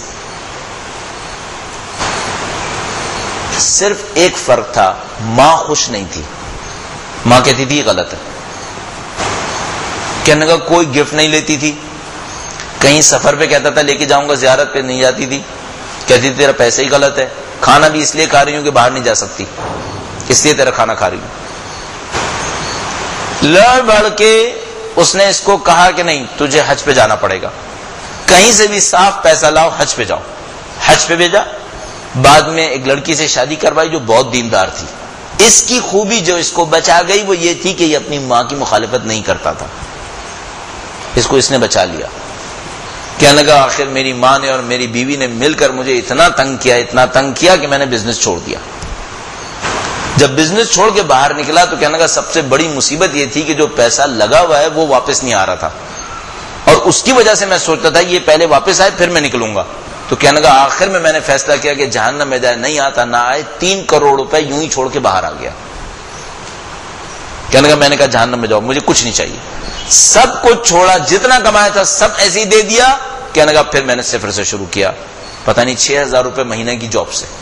صرف ایک فرق تھا, ماں خوش نہیں تھی. ماں کہتی تھی یہ غلط ہے. کہنے کا کوئی گفٹ نہیں لیتی تھی, کہیں سفر پہ کہتا تھا لے کے جاؤں گا, زیارت پہ نہیں جاتی تھی, کہتی تھی تیرا پیسہ ہی غلط ہے, کھانا بھی اس لیے کھا رہی ہوں کہ باہر نہیں جا سکتی, اس لیے تیرا کھانا کھا رہی ہوں. لڑ بڑھ کے اس نے اس کو کہا کہ نہیں تجھے حج پہ جانا پڑے گا, کہیں سے بھی صاف پیسہ لاؤ, حج پہ جاؤ. حج پہ بھیجا. بعد میں ایک لڑکی سے شادی کروائی جو بہت دیندار تھی. اس کی خوبی جو اس کو بچا گئی وہ یہ تھی کہ یہ اپنی ماں کی مخالفت نہیں کرتا تھا, اس کو اس نے بچا لیا. کہنے لگا آخر میری ماں نے اور میری بیوی نے مل کر مجھے اتنا تنگ کیا کہ میں نے بزنس چھوڑ دیا. جب بزنس چھوڑ کے باہر نکلا تو کہنے لگا سب سے بڑی مصیبت یہ تھی کہ جو پیسہ لگا ہوا ہے وہ واپس نہیں آ رہا تھا, اور اس کی وجہ سے میں سوچتا تھا یہ پہلے واپس آئے پھر میں نکلوں گا. تو کہنے لگا آخر میں نے فیصلہ کیا کہ جہنم میں جائے, نہیں آتا نہ آئے, 3 کروڑ روپے یوں ہی چھوڑ کے باہر آ گیا. کہنے لگا میں نے کہا جہنم میں جاؤ, مجھے کچھ نہیں چاہیے, سب کچھ چھوڑا, جتنا کمایا تھا سب ایسے ہی دے دیا. کہنے لگا پھر میں نے صفر سے شروع کیا, پتہ نہیں 6,000 روپے مہینے کی جاب سے.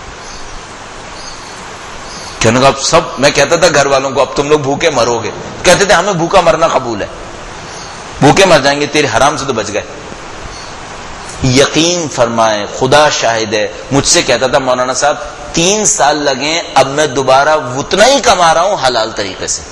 کہنے لگا سب, میں کہتا تھا گھر والوں کو اب تم لوگ بھوکے مرو گے, کہتے تھے ہمیں بھوکا مرنا قبول ہے, بھوکے مر جائیں گے, تیرے حرام سے تو بچ گئے. یقین فرمائے, خدا شاہد ہے, مجھ سے کہتا تھا مولانا صاحب 3 سال لگے, اب میں دوبارہ اتنا ہی کما رہا ہوں حلال طریقے سے.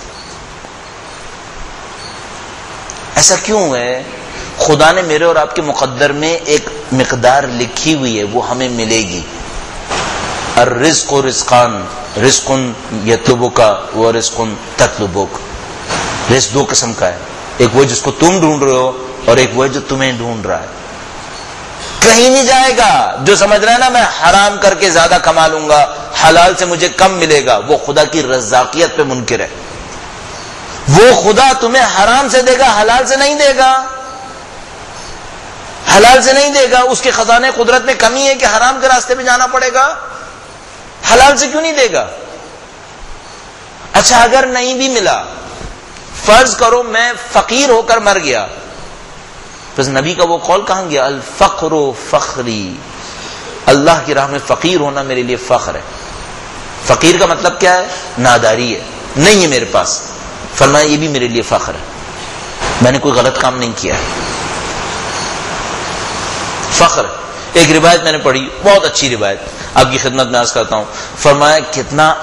ایسا کیوں ہے؟ خدا نے میرے اور آپ کے مقدر میں ایک مقدار لکھی ہوئی ہے, وہ ہمیں ملے گی. الرزق رزقان, رزق یطلبک و رزق تطلبک. رزق 2 قسم کا ہے, ایک وہ جس کو تم ڈھونڈ رہے ہو اور ایک وہ جو تمہیں ڈھونڈ رہا ہے. کہیں نہیں جائے گا. جو سمجھ رہا ہے نا میں حرام کر کے زیادہ کما لوں گا, حلال سے مجھے کم ملے گا, وہ خدا کی رزاقیت پہ منکر ہے. وہ خدا تمہیں حرام سے دے گا, حلال سے نہیں دے گا, حلال سے نہیں دے گا. اس کے خزانے قدرت میں کمی ہے کہ حرام کے راستے پہ جانا پڑے گا, حلال سے کیوں نہیں دے گا؟ اچھا اگر نہیں بھی ملا, فرض کرو میں فقیر ہو کر مر گیا, بس نبی کا وہ قول کہاں گیا؟ الفقر فخری, اللہ کی راہ میں فقیر ہونا میرے لیے فخر ہے. فقیر کا مطلب کیا ہے؟ ناداری ہے, نہیں ہے میرے پاس. فرمایا یہ بھی میرے لیے فخر ہے, میں نے کوئی غلط کام نہیں کیا ہے, فخر. ایک روایت میں نے پڑھی, بہت اچھی روایت, آپ کی خدمت میں عرض کرتا ہوں. فرمایا کتنا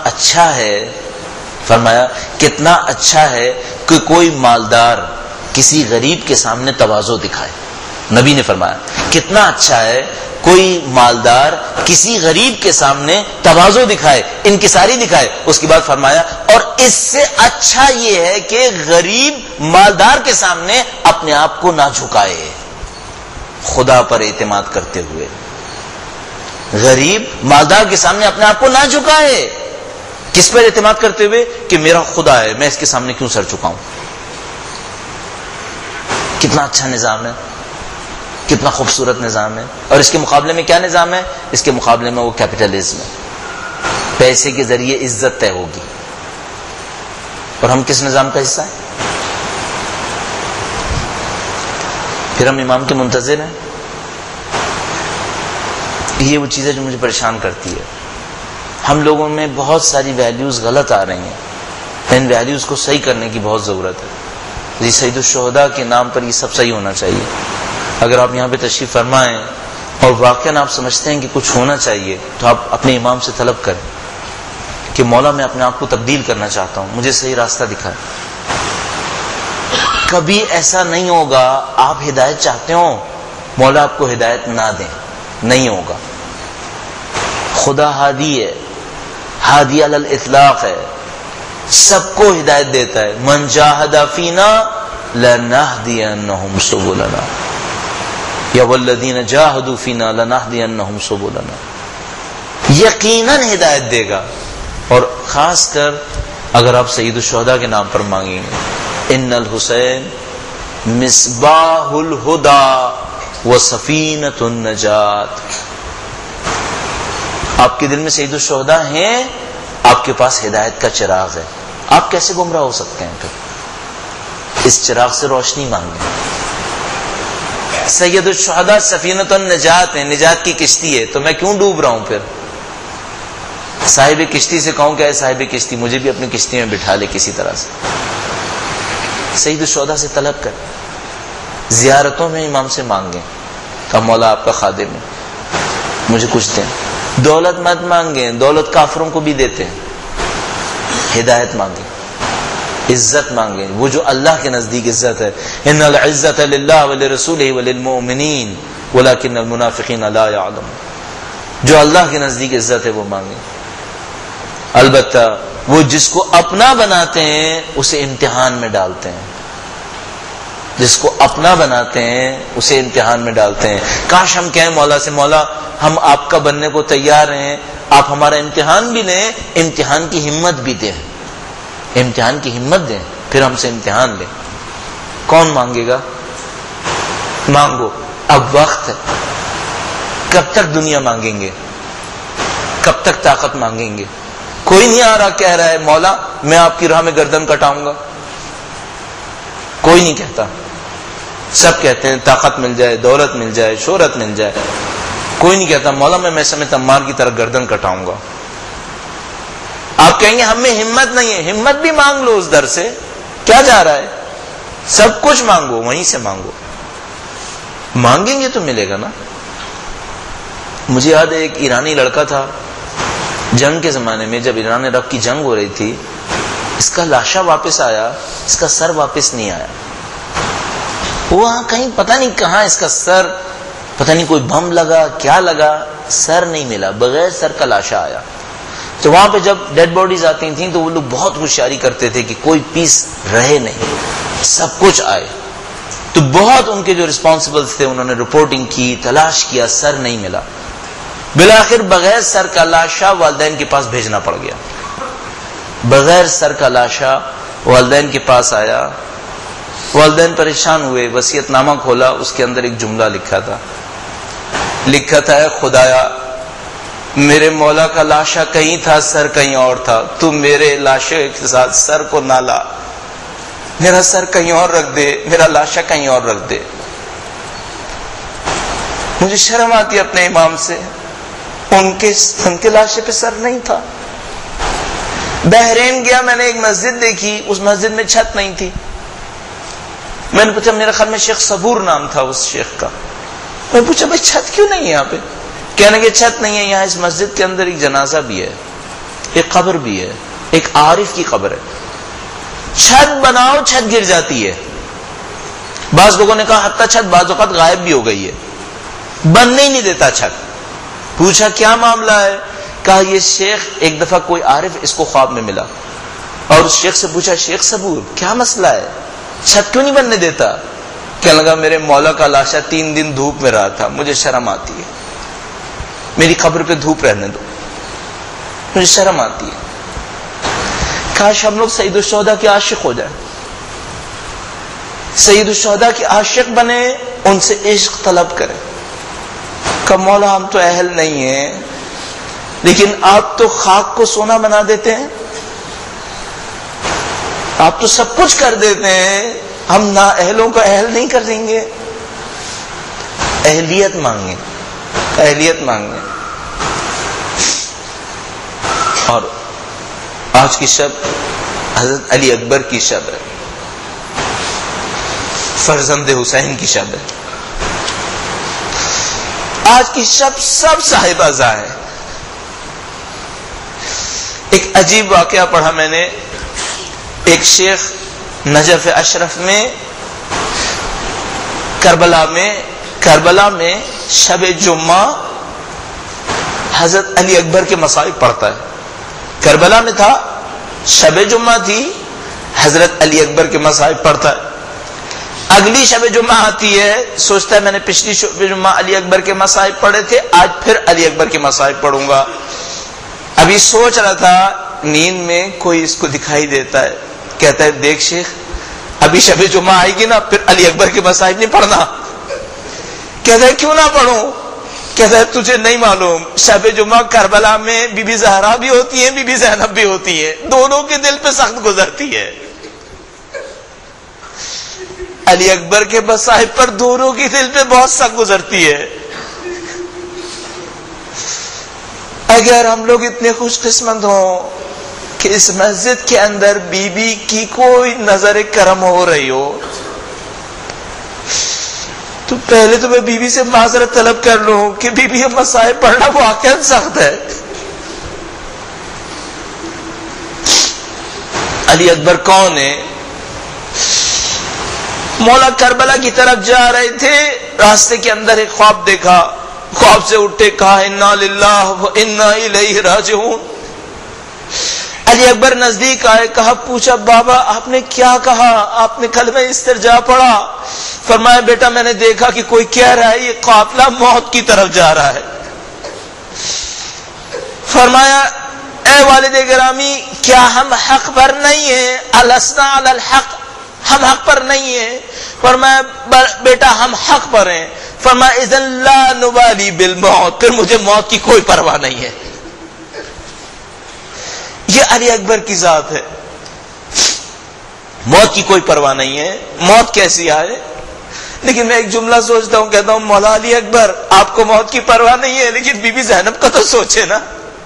اچھا ہے کہ کوئی مالدار کسی غریب کے سامنے تواضع دکھائے. نبی نے فرمایا کتنا اچھا ہے کوئی مالدار کسی غریب کے سامنے تواضع دکھائے, انکساری دکھائے. اس کے بعد فرمایا اور اس سے اچھا یہ ہے کہ غریب مالدار کے سامنے اپنے آپ کو نہ جھکائے, خدا پر اعتماد کرتے ہوئے. غریب مالدار کے سامنے اپنے آپ کو نہ جھکائے. کس پر اعتماد کرتے ہوئے؟ کہ میرا خدا ہے, میں اس کے سامنے کیوں سر جھکاؤں. کتنا اچھا نظام ہے, کتنا خوبصورت نظام ہے. اور اس کے مقابلے میں کیا نظام ہے؟ اس کے مقابلے میں وہ کیپٹلزم ہے, پیسے کے ذریعے عزت طے ہوگی. اور ہم کس نظام کا حصہ ہیں؟ پھر ہم امام کے منتظر ہیں. یہ وہ چیزیں جو مجھے پریشان کرتی ہے. ہم لوگوں میں بہت ساری ویلیوز غلط آ رہی ہیں, ان ویلیوز کو صحیح کرنے کی بہت ضرورت ہے. جی سید الشہداء کے نام پر یہ سب صحیح ہونا چاہیے. اگر آپ یہاں پہ تشریف فرمائیں اور واقعاً آپ سمجھتے ہیں کہ کچھ ہونا چاہیے, تو آپ اپنے امام سے طلب کریں کہ مولا میں اپنے آپ کو تبدیل کرنا چاہتا ہوں, مجھے صحیح راستہ دکھائے. کبھی ایسا نہیں ہوگا آپ ہدایت چاہتے ہو, مولا آپ کو ہدایت نہ دیں, نہیں ہوگا. خدا ہادی ہے, ہادی علی الاطلاق ہے, سب کو ہدایت دیتا ہے. من جاہد فینا لنہدینہم سبلنا, یا والذین جاہدوا فینا لنہدینہم سبلنا. یقیناً ہدایت دے گا. اور خاص کر اگر آپ سید الشہداء کے نام پر مانگیں گے, ان الحسین مصباح الہدی و سفینۃ النجات. آپ کے دل میں سید الشہداء ہیں, آپ کے پاس ہدایت کا چراغ ہے. آپ کیسے گمراہ ہو سکتے ہیں؟ پھر اس چراغ سے روشنی مانگیں. سید الشہداء سفینۃ النجات ہے, نجات کی کشتی ہے, تو میں کیوں ڈوب رہا ہوں؟ پھر صاحب کشتی سے کہوں کہ اے صاحب کشتی مجھے بھی اپنی کشتی میں بٹھا لے کسی طرح سے. سید الشہداء سے طلب کر, زیارتوں میں امام سے مانگیں کہ مولا آپ کا خادم ہے, مجھے کچھ دیں. دولت مت مانگیں, دولت کافروں کو بھی دیتے ہیں. ہدایت مانگیں, عزت مانگیں, وہ جو اللہ کے نزدیک عزت ہے. ان العزت للہ ولرسولہ وللمؤمنین ولکن المنافقین لا یعلمون. جو اللہ کے نزدیک عزت ہے وہ مانگیں. البتہ وہ جس کو اپنا بناتے ہیں اسے امتحان میں ڈالتے ہیں. جس کو اپنا بناتے ہیں اسے امتحان میں ڈالتے ہیں. کاش ہم کہیں مولا سے مولا ہم آپ کا بننے کو تیار ہیں, آپ ہمارا امتحان بھی لیں, امتحان کی ہمت بھی دیں, امتحان کی ہمت دیں, پھر ہم سے امتحان لیں. کون مانگے گا؟ مانگو, اب وقت ہے. کب تک دنیا مانگیں گے؟ کب تک طاقت مانگیں گے؟ کوئی نہیں آ رہا کہہ رہا ہے مولا میں آپ کی راہ میں گردن کٹاؤں گا, کوئی نہیں کہتا. سب کہتے ہیں طاقت مل جائے, دولت مل جائے, شہرت مل جائے. کوئی نہیں کہتا مولا میں سمیت عمار کی طرح گردن کٹاؤں گا. آپ کہیں گے ہمیں ہمت نہیں ہے, ہمت بھی مانگ لو اس در سے, کیا جا رہا ہے؟ سب کچھ مانگو, وہیں سے مانگو. مانگیں گے تو ملے گا نا. مجھے یاد ہے ایک ایرانی لڑکا تھا, جنگ کے زمانے میں جب ایران عراق کی جنگ ہو رہی تھی, اس کا لاشا واپس آیا, اس کا سر واپس نہیں آیا. وہاں کہیں پتہ نہیں کہاں اس کا سر, پتہ نہیں کوئی بم لگا کیا لگا, سر نہیں ملا, بغیر سر کا لاشا آیا. تو وہاں پہ جب ڈیڈ باڈیز آتی تھیں تو وہ لوگ بہت ہوشیاری کرتے تھے کہ کوئی پیس رہے نہیں, سب کچھ آئے. تو بہت ان کے جو رسپانسبلز تھے انہوں نے رپورٹنگ کی, تلاش کیا, سر نہیں ملا. بالآخر بغیر سر کا لاشا والدین کے پاس بھیجنا پڑ گیا. بغیر سر کا لاشا والدین کے پاس آیا. والدین پریشان ہوئے, وصیت نامہ کھولا, اس کے اندر ایک جملہ لکھا تھا خدایا میرے مولا کا لاشا کہیں تھا, سر کہیں اور تھا, تو میرے لاشے کے ساتھ سر کو نہ لا, میرا سر کہیں اور رکھ دے, میرا لاشا کہیں اور رکھ دے. مجھے شرم آتی اپنے امام سے, ان کے لاشے پہ سر نہیں تھا. بحرین گیا, میں نے ایک مسجد دیکھی, اس مسجد میں چھت نہیں تھی. میں نے پوچھا, میرے خیال میں شیخ صبور نام تھا اس شیخ کا, میں نے پوچھا بھائی چھت کیوں نہیں ہے یہاں پہ؟ کہنے لگے چھت نہیں ہے یہاں, اس مسجد کے اندر ایک جنازہ بھی ہے, ایک قبر بھی ہے, ایک عارف کی قبر ہے. چھت بناؤ چھت گر جاتی ہے. بعض لوگوں نے کہا حتیٰ چھت بعض اوقات غائب بھی ہو گئی ہے, بننے ہی نہیں دیتا چھت. پوچھا کیا معاملہ ہے؟ کہا یہ شیخ ایک دفعہ کوئی عارف اس کو خواب میں ملا, اور اس شیخ سے پوچھا شیخ صبور کیا مسئلہ ہے, چھت کیوں نہیں بننے دیتا؟ کہنے لگا میرے مولا کا لاشا 3 دن دھوپ میں رہا تھا, مجھے شرم آتی ہے, میری قبر پہ دھوپ رہنے دو, مجھے شرم آتی ہے. کاش ہم لوگ سید الشہداء کے عاشق ہو جائیں, سید الشہداء کے عاشق بنے, ان سے عشق طلب کریں. کہ مولا ہم تو اہل نہیں ہیں, لیکن آپ تو خاک کو سونا بنا دیتے ہیں, آپ تو سب کچھ کر دیتے ہیں, ہم نا اہلوں کو اہل نہیں کر دیں گے. اہلیت مانگیں, اہلیت مانگیں. اور آج کی شب حضرت علی اکبر کی شب ہے, فرزند حسین کی شب ہے. آج کی شب سب صاحبازاں ہیں. ایک عجیب واقعہ پڑھا میں نے, ایک شیخ نجف اشرف میں کربلا میں شب جمعہ حضرت علی اکبر کے مصائب پڑھتا ہے. کربلا میں تھا, شب جمعہ تھی, حضرت علی اکبر کے مصائب پڑھتا ہے. اگلی شب جمعہ آتی ہے, سوچتا ہے میں نے پچھلی شب جمعہ علی اکبر کے مصائب پڑھے تھے, آج پھر علی اکبر کے مصائب پڑھوں گا. ابھی سوچ رہا تھا, نیند میں کوئی اس کو دکھائی دیتا ہے, کہتا ہے دیکھ شیخ ابھی شب جمعہ آئے گی نا, پھر علی اکبر کے مصائب نہیں پڑھنا. کہتا ہے کیوں نہ پڑھوں؟ کہتا ہے تجھے نہیں معلوم, شب جمعہ کربلا میں بی بی زہرا بھی ہوتی ہے, بی بی زینب بھی ہوتی ہے, دونوں کے دل پہ سخت گزرتی ہے. علی اکبر کے مصائب پر دونوں کی دل پہ بہت سخت گزرتی ہے. اگر ہم لوگ اتنے خوش قسمت ہوں کہ اس مسجد کے اندر بی بی کی کوئی نظر کرم ہو رہی ہو, تو پہلے تو میں بی بی سے معذرت طلب کر لوں کہ بی بی مصائب پڑھنا واقعا سخت ہے. علی اکبر کون ہے؟ مولا کربلا کی طرف جا رہے تھے, راستے کے اندر ایک خواب دیکھا, خواب سے اٹھے, کہا انا للہ و انا الیہ راجعون. علی اکبر نزدیک آئے, پوچھا بابا آپ نے کیا کہا, آپ نے کلمہ استرجاع پڑھا؟ فرمایا بیٹا میں نے دیکھا کہ کوئی کہہ رہا ہے یہ قافلہ موت کی طرف جا رہا ہے. فرمایا اے والد گرامی کیا ہم حق پر نہیں ہیں؟ السنا علی الحق, ہم حق پر نہیں ہیں؟ فرمایا بیٹا ہم حق پر ہیں. فرمایا اذن لا نبالی بالموت, پھر مجھے موت کی کوئی پرواہ نہیں ہے. یہ علی اکبر کی ذات ہے, موت کی کوئی پرواہ نہیں ہے, موت کیسی آئے. لیکن میں ایک جملہ سوچتا ہوں, کہتا ہوں مولا علی اکبر آپ کو موت کی پرواہ نہیں ہے, لیکن بی بی زینب کا تو سوچے نا,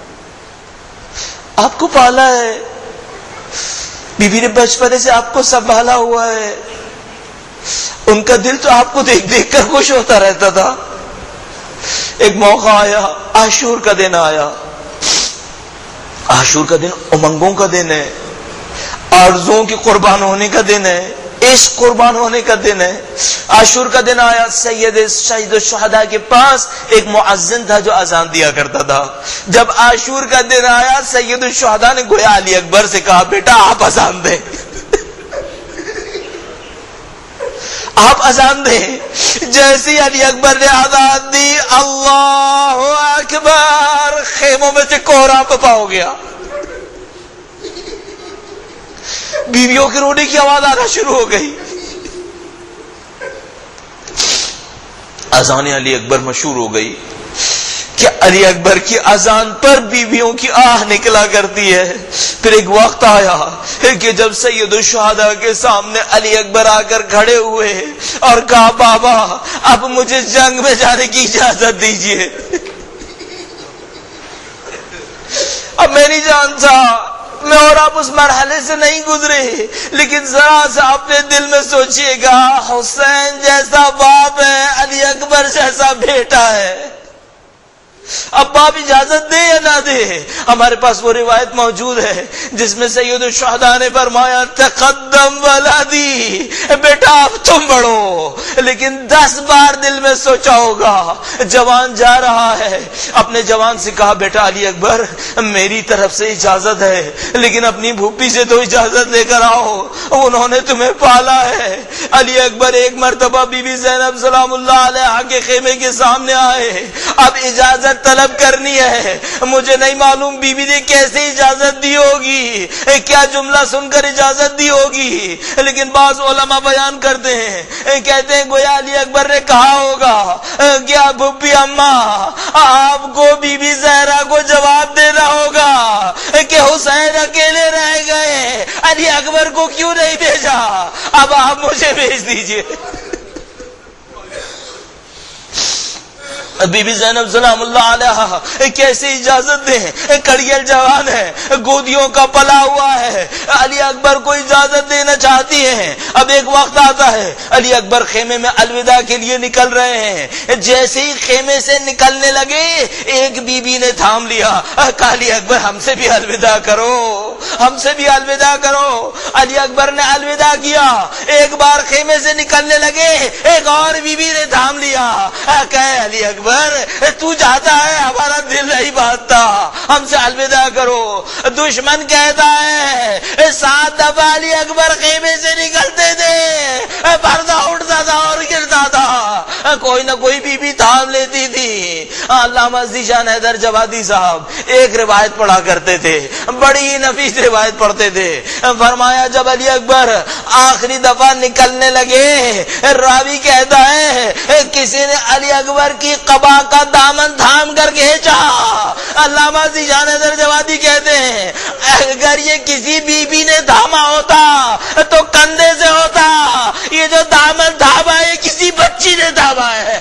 آپ کو پالا ہے, بی بی نے بچپنے سے آپ کو سنبھالا ہوا ہے, ان کا دل تو آپ کو دیکھ دیکھ کر خوش ہوتا رہتا تھا. ایک موقع آیا, عاشور کا دن آیا. عاشور کا دن امنگوں کا دن ہے, آرزوؤں کی قربان ہونے کا دن ہے, عشق قربان ہونے کا دن ہے. عاشور کا دن آیا, سید الشہداء کے پاس ایک مؤذن تھا جو اذان دیا کرتا تھا. جب عاشور کا دن آیا سید الشہداء نے گویا علی اکبر سے کہا بیٹا آپ اذان دیں, آپ اذان دیں. جیسے ہی علی اکبر نے اذان دی, اللہ اکبر, خیموں میں سے کوہرام پپا ہو گیا. بیویوں کے رونے کی آواز آنا شروع ہو گئی. اذان علی اکبر مشہور ہو گئی کہ علی اکبر کی اذان پر بیویوں کی آہ نکلا کرتی ہے. پھر ایک وقت آیا کہ جب سید الشہداء کے سامنے علی اکبر آ کر کھڑے ہوئے اور کہا بابا اب مجھے جنگ میں جانے کی اجازت دیجیے. اب میں نہیں جانتا میں اور آپ اس مرحلے سے نہیں گزرے, لیکن ذرا سا اپنے دل میں سوچئے گا, حسین جیسا باپ ہے, علی اکبر جیسا بیٹا ہے. اب باپ اجازت دے یا نہ دے, ہمارے پاس وہ روایت موجود ہے جس میں سید الشہداء نے فرمایا تقدم ولادی, بیٹا اب تم بڑھو. لیکن 10 بار دل میں سوچا ہوگا, جوان جا رہا ہے, اپنے جوان سے کہا بیٹا علی اکبر میری طرف سے اجازت ہے, لیکن اپنی بھوپی سے تو اجازت لے کر آؤ, انہوں نے تمہیں پالا ہے. علی اکبر ایک مرتبہ بی بی زینب سلام اللہ علیہا کے خیمے کے سامنے آئے. اب اجازت طلب کرنی ہے, مجھے نہیں معلوم بی بی نے کیسے اجازت دی ہوگی, کیا جملہ سن کر اجازت دی ہوگی, لیکن بعض علماء بیان کرتے ہیں, کہتے ہیں گویا علی اکبر نے کہا ہوگا کیا بھوپی اماں آپ کو بی بی زہرا کو جواب دینا ہوگا کہ حسین اکیلے رہ گئے, علی اکبر کو کیوں نہیں بھیجا, اب آپ مجھے بھیج دیجئے. بی بی زینب سلام اللہ علیہا کیسے اجازت دیں, کڑیل جوان ہے, گودیوں کا پلا ہوا ہے, علی اکبر کو اجازت دینا چاہتی ہیں. اب ایک وقت آتا ہے علی اکبر خیمے میں الوداع کے لیے نکل رہے ہیں. جیسے ہی خیمے سے نکلنے لگے ایک بی بی نے تھام لیا, کہا علی اکبر ہم سے بھی الوداع کرو, ہم سے بھی الوداع کرو. علی اکبر نے الوداع کیا, ایک بار خیمے سے نکلنے لگے, ایک اور بی بی نے تھام لیا, کہے علی اکبر تو جاتا ہے ہمارا دل نہیں باندھتا, ہم سے الوداع کرو. دشمن کہتا ہے 7 دفعہ علی اکبر خیمے سے نکلتے تھے, پردہ اٹھتا تھا اور گرتا تھا, کوئی نہ کوئی بی بی تھام لیتی تھی. علامہ ذیشان حیدر جوادی صاحب ایک روایت پڑھا کرتے تھے, بڑی ہی نفیس روایت پڑھتے تھے. فرمایا جب علی اکبر آخری دفعہ نکلنے لگے, راوی کہتا ہے کسی نے علی اکبر کی قبا کا دامن تھام کر کھینچا. علامہ ذیشان حیدر جوادی کہتے ہیں اگر یہ کسی بی بی نے تھاما ہوتا تو کندھے سے ہوتا, یہ جو دامن تھاما ہے کسی بچی نے تھاما ہے.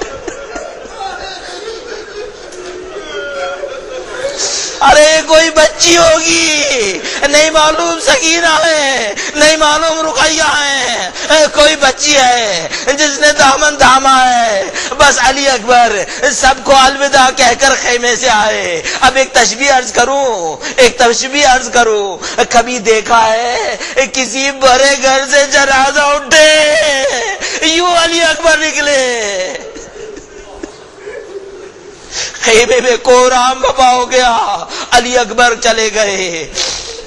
ارے کوئی بچی ہوگی, نہیں معلوم سکینہ ہے, نہیں معلوم رقیہ ہے, کوئی بچی ہے جس نے دامن تھاما ہے. بس علی اکبر سب کو الوداع کہہ کر خیمے سے آئے. اب ایک تشبیہ عرض کروں, کبھی دیکھا ہے کسی بڑے گھر سے جنازہ اٹھے یوں علی اکبر نکلے, خیمے میں کوہرام بپا ہو گیا, علی اکبر چلے گئے.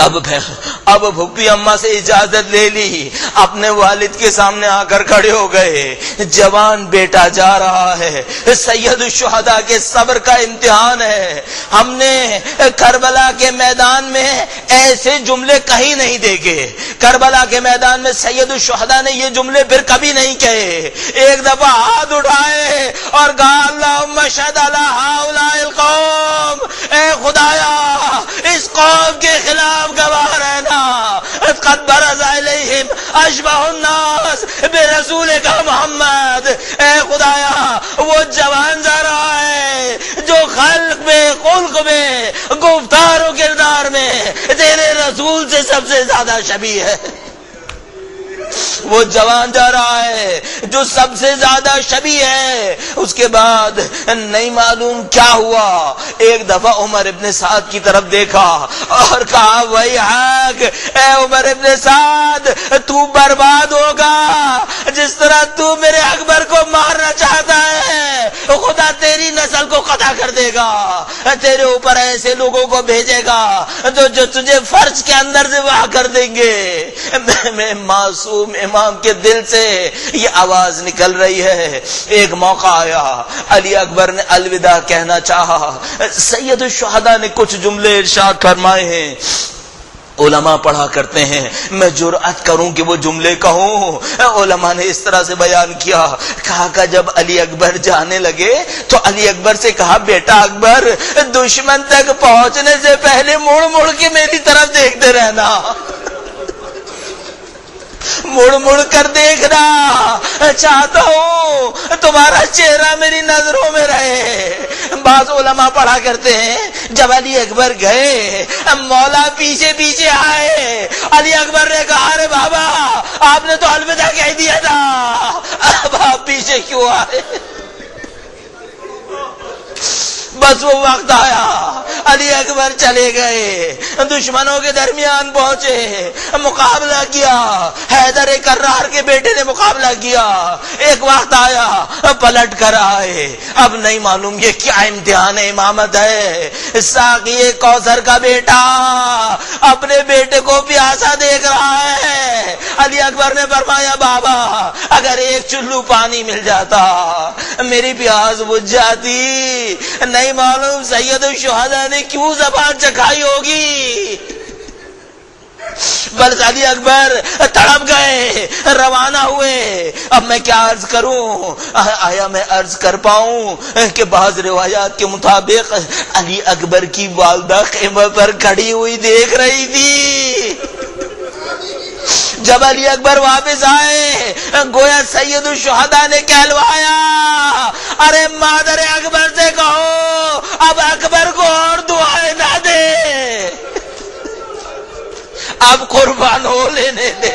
اب پھپھی اماں سے اجازت لے لی، اپنے والد کے سامنے آ کر کھڑے ہو گئے۔ جوان بیٹا جا رہا ہے، سید الشہداء کے صبر کا امتحان ہے۔ ہم نے کربلا کے میدان میں ایسے جملے کہیں نہیں دیکھے، کربلا کے میدان میں سید الشہداء نے یہ جملے پھر کبھی نہیں کہے۔ ایک دفعہ ہاتھ اٹھائے اور کہا اللہم اشہد علی ہؤلاء القوم، اے خدایا اس قوم کے خلاف گواہ رہنا، قد برز الیہم اشبہ الناس برسولک محمد، اے خدایا وہ جوان جا رہا ہے جو خلق میں، خلق میں، گفتار و کردار میں تیرے رسول سے سب سے زیادہ شبیہ ہے۔ وہ جوان جا رہا ہے جو سب سے زیادہ شبیہ ہے۔ اس کے بعد نہیں معلوم کیا ہوا، ایک دفعہ عمر ابن سعد کی طرف دیکھا اور کہا وہی حق، اے عمر ابن سعد تو برباد ہوگا جس طرح تو میرے اکبر کو مارنا چاہتا ہے، خدا تیری نسل کو قطع کر دے گا، تیرے اوپر ایسے لوگوں کو بھیجے گا جو تجھے فرش کے اندر سے واہ کر دیں گے۔ میں معصوم امام کے دل سے یہ آواز نکل رہی ہے۔ ایک موقع آیا، علی اکبر نے الوداع کہنا چاہا، سید الشہداء نے کچھ جملے ارشاد فرمائے ہیں، علماء پڑھا کرتے ہیں، میں جرأت کروں کہ وہ جملے کہوں۔ علماء نے اس طرح سے بیان کیا، کہا کہ جب علی اکبر جانے لگے تو علی اکبر سے کہا بیٹا اکبر دشمن تک پہنچنے سے پہلے مڑ مڑ کے میری طرف دیکھتے رہنا، مڑ مڑ کر دیکھنا، چاہتا ہوں تمہارا چہرہ میری نظروں میں رہے۔ بعض علماء پڑھا کرتے ہیں جب علی اکبر گئے مولا پیچھے پیچھے آئے، علی اکبر نے کہا ارے بابا آپ نے تو الوداع کہہ دیا تھا، اب آپ پیچھے کیوں آئے؟ بس وہ وقت آیا، علی اکبر چلے گئے، دشمنوں کے درمیان پہنچے، مقابلہ کیا، حیدر کرار کے بیٹے نے مقابلہ کیا۔ ایک وقت آیا پلٹ کر آئے، اب نہیں معلوم یہ کیا امتحان امامت ہے۔ ساقی کوثر کا بیٹا اپنے بیٹے کو پیاسا دیکھ رہا ہے، علی اکبر نے فرمایا بابا اگر ایک چلو پانی مل جاتا میری پیاس بجھ جاتی۔ نہیں معلوم سید الشہداء نے کیوں زبان چکھائی ہوگی، بس علی اکبر تڑپ گئے، روانہ ہوئے۔ اب میں کیا عرض کروں، آیا میں عرض کر پاؤں کہ بعض روایات کے مطابق علی اکبر کی والدہ خیمے پر کھڑی ہوئی دیکھ رہی تھی۔ جب علی اکبر واپس آئے گویا سید الشہداء نے کہلوایا ارے مادر اکبر سے کہو اب اکبر کو اور دعائیں نہ دے، اب قربان ہو لینے دے۔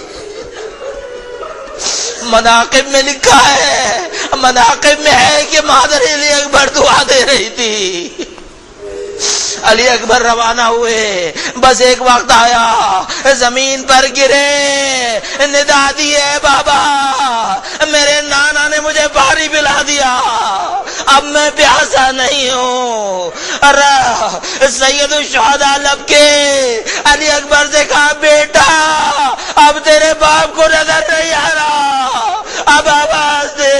مناقب میں لکھا ہے، مناقب میں ہے کہ مادر علی اکبر دعا دے رہی تھی۔ علی اکبر روانہ ہوئے، بس ایک وقت آیا زمین پر گرے، ندا دی ہے بابا میرے نانا نے مجھے پانی پلا دیا، اب میں پیاسا نہیں ہوں۔ سید الشہداء لب کے علی اکبر سے کہا بیٹا اب تیرے باپ کو نظر نہیں آ رہا، اب آواز دے۔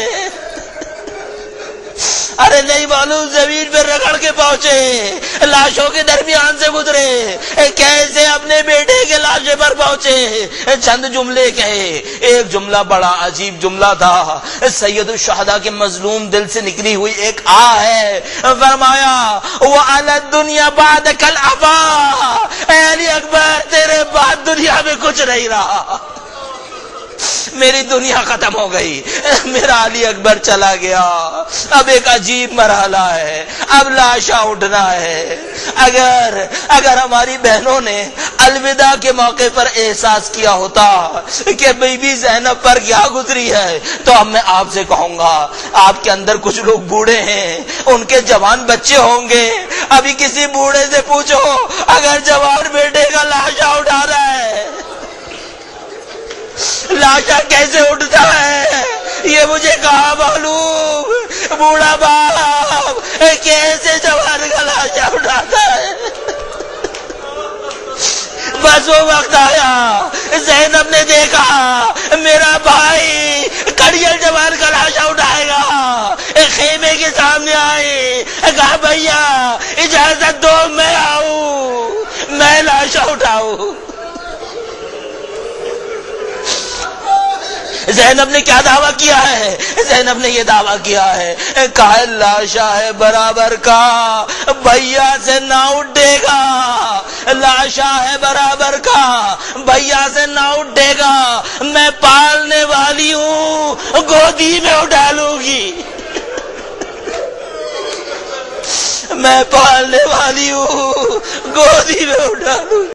ارے نہیں معلوم زمین پہ رگڑ کے پہنچے، لاشوں کے درمیان سے گزرے، کیسے اپنے بیٹے کے لاشے پر پہنچے، چند جملے کہے۔ ایک جملہ بڑا عجیب جملہ تھا، سید الشہداء کے مظلوم دل سے نکلی ہوئی ایک ہے، فرمایا وَعَلَى الدُّنْيَا بَعْدَكَ الْعَفَا، اے علی اکبر تیرے بعد دنیا میں کچھ نہیں رہا، میری دنیا ختم ہو گئی، میرا علی اکبر چلا گیا، اب ایک عجیب مرحلہ ہے، اب لاشا اٹھنا ہے۔ اگر ہماری بہنوں نے الوداع کے موقع پر احساس کیا ہوتا کہ بی بی زینب پر کیا گزری ہے تو اب میں آپ سے کہوں گا آپ کے اندر کچھ لوگ بوڑھے ہیں، ان کے جوان بچے ہوں گے، ابھی کسی بوڑھے سے پوچھو اگر جوان بیٹے کا لاشا اٹھا رہا ہے لاشا کیسے اٹھتا ہے یہ مجھے کہاں معلوم، بوڑھا باپ کیسے جوان کا لاشا اٹھاتا ہے۔ بس وہ وقت آیا، زینب نے دیکھا میرا بھائی کڑیل جوان کا لاشا اٹھائے گا، خیمے کے سامنے آئی، کہا بھیا اجازت دو میں آؤں، میں لاشا اٹھاؤں۔ زینب نے کیا دعویٰ کیا ہے؟ زینب نے یہ دعویٰ کیا ہے، کہا لاشا ہے برابر کا، بھیا سے نہ اٹھے گا، لاشا ہے برابر کا، بھیا سے نہ اٹھے گا، میں پالنے والی ہوں، گودی میں اٹھا لوں گی، میں پالنے والی ہوں، گودی میں اٹھا لوں گی۔